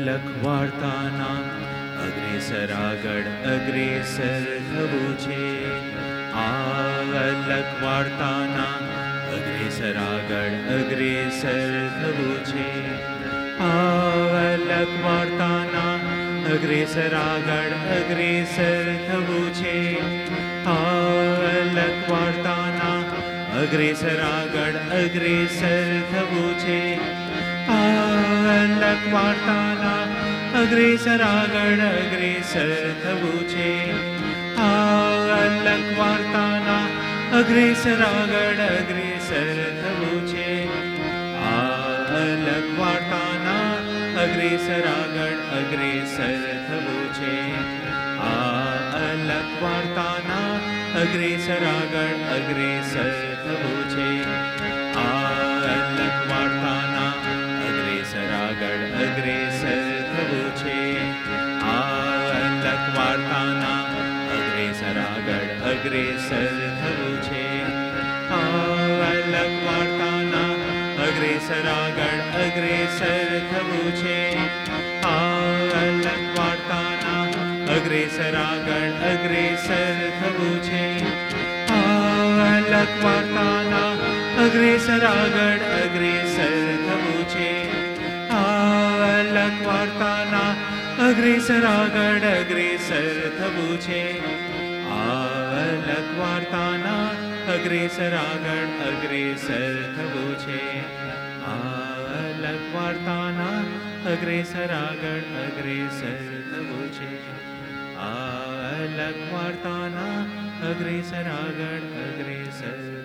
અલગ વાર્તાના અગ્રેસર આગળ અગ્રેસર થવું છે. આ અલગ વાર્તાના અગ્રેસર આગળ અગ્રેસર થવું છે. આ અલગ વાર્તાના અગ્રેસર આગળ અગ્રેસર થવું છે. આ અલગ વાર્તાના અગ્રેસર આગળ અગ્રેસર થવું છે. આ અલગ વાર્તાના અગ્રેસર આગળ અગ્રેસર થવું છે. આ અલગ વાર્તાના અગ્રેસર આગળ અગ્રેસર થવું છે. આ અલગ વાર્તાના અગ્રેસર આગળ અગ્રેસર થવું છે. આ અલગ વાર્તાના અગ્રેસર આગળ અગ્રેસર થવું છે. આ અલગ વાર્તાના અગ્રેસર આગળ અગ્રેસર થવું છે. આ અલગ વાર્તાના અગ્રેસર આગળ અગ્રેસર થવું છે. આ અલગ વાર્તાના અગ્રેસર આગળ અગ્રેસર થવું છે. આ અલગ વાર્તાના અગ્રેસર આગળ અગ્રેસર થવું છે. આ અલગ વાર્તાના અગ્રેસર આગળ અગ્રેસર થવું છે. આ અલગ વાર્તાના અગ્રેસર આગળ અગ્રેસર થવું છે. આ અલગ વાર્તાના અગ્રેસર આગળ અગ્રેસર થવું છે. આ અલગ વાર્તાના અગ્રેસર આગળ અગ્રેસર થવું છે. આ અલગ વાર્તાના અગ્રેસર આગળ અગ્રેસર